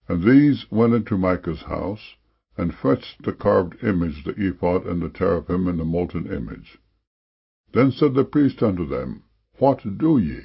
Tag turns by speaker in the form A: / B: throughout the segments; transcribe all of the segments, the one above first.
A: And these went into Micah's house, and fetched the carved image, the ephod, and the teraphim, and the molten image. Then said the priest unto them, What do ye?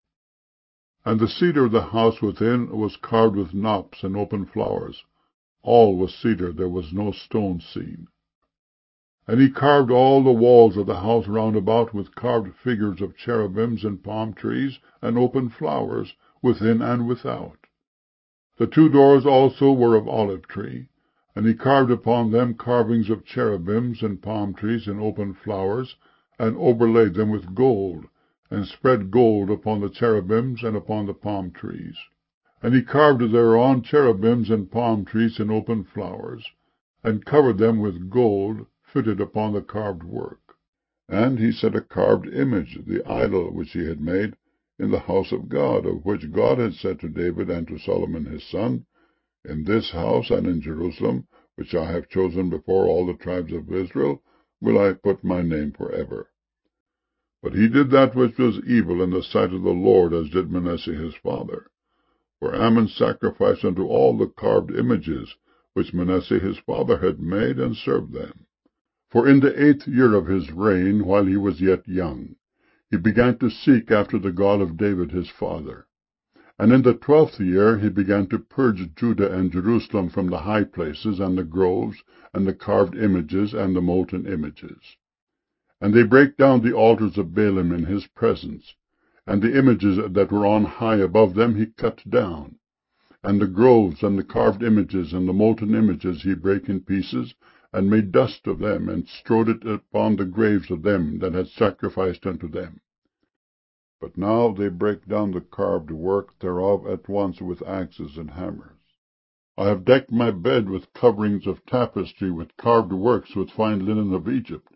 A: And the cedar of the house within was carved with knops and open flowers. All was cedar, there was no stone seen. And he carved all the walls of the house round about with carved figures of cherubims and palm trees and open flowers, within and without. The 2 doors also were of olive tree, and he carved upon them carvings of cherubims and palm trees and open flowers, and overlaid them with gold, and spread gold upon the cherubims and upon the palm trees. And he carved thereon cherubims and palm trees and open flowers, and covered them with gold fitted upon the carved work. And he set a carved image, the idol which he had made, in the house of God, of which God had said to David and to Solomon his son, In this house and in Jerusalem, which I have chosen before all the tribes of Israel, will I put my name forever. But he did that which was evil in the sight of the Lord, as did Manasseh his father. For Amon sacrificed unto all the carved images which Manasseh his father had made, and served them. For in the 8th year of his reign, while he was yet young, he began to seek after the God of David his father. And in the 12th year he began to purge Judah and Jerusalem from the high places, and the groves, and the carved images, and the molten images. And they brake down the altars of Baalim in his presence, and the images that were on high above them he cut down. And the groves, and the carved images, and the molten images he brake in pieces, and made dust of them, and strowed it upon the graves of them that had sacrificed unto them. But now they break down the carved work thereof at once with axes and hammers. I have decked my bed with coverings of tapestry, with carved works, with fine linen of Egypt.